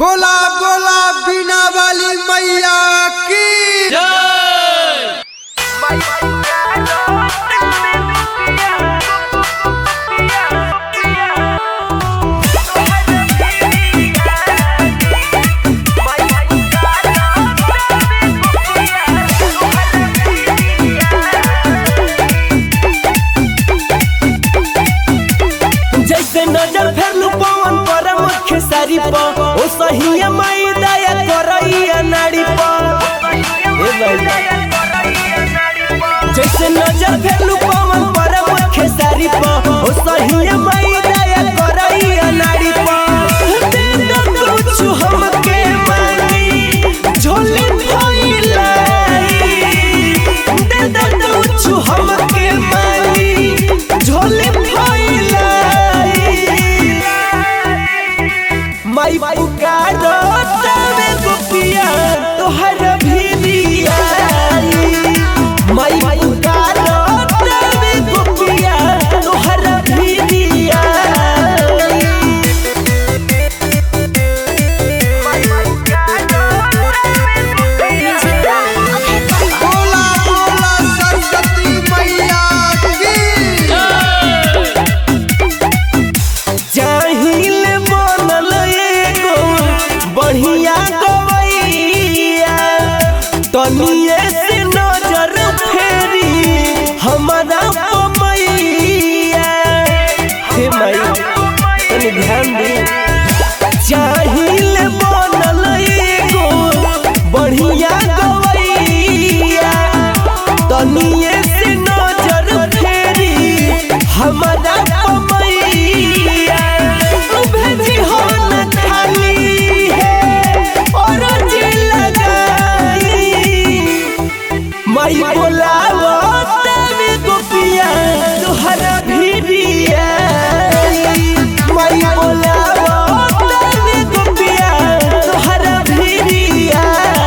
बोला बोला बीना वाली मैया की जय। जैसे नजर फेरलू पवन पर मुख्य सारी पा ओ सही माई दया करैया नाड़ी पा जैसे नजर फेरलू पवन पर मुख्य सारी पा ओ सही माई दया करैया नाड़ी पा दे दो कुछ हमके मांगी झोली फैलाई दे दो कुछ हमके मांगी झोली माई पुकारो तवे गोपिया तोहर भिड़िया माई पुकारो तवे गोपिया तोहर भिड़िया बोला बोला सरस्वती मैया की चाहिल बनल एगो बढ़िया गवैया तनिए से नजर फेरी हमारा मैया हे माई तनी ध्यान दे चाहिल बनल एगो बढ़िया गवैया तनिए से नजर फेरी हमारा मैया भेजी हो न खाली है और जी लगाई माई बोलावो तवे गोपिया तोहरा भिड़िया माई बोलावो तवे गोपिया तोहरा भिड़िया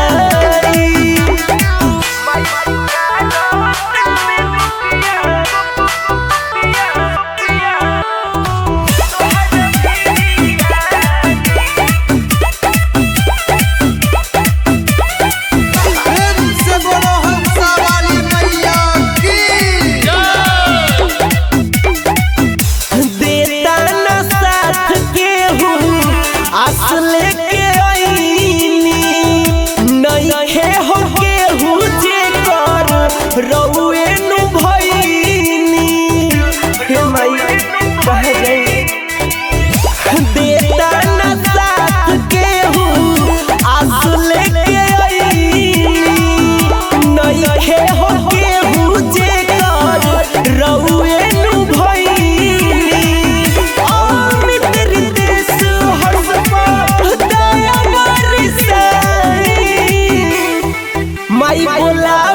प्रेम से बोलो हंसा वाली मैया की देता न साथ के हूँ आस लेके आईनी नहीं खे हो के हूँ जे कर रउए नु भईनी हे माई कह जाई देता न साथ के हूँ आस लेके आईनी नहीं खे हो के हूँ जे कर रउए नु भईनी अमित रितेश हर्षपा दया बरसाई माई बोला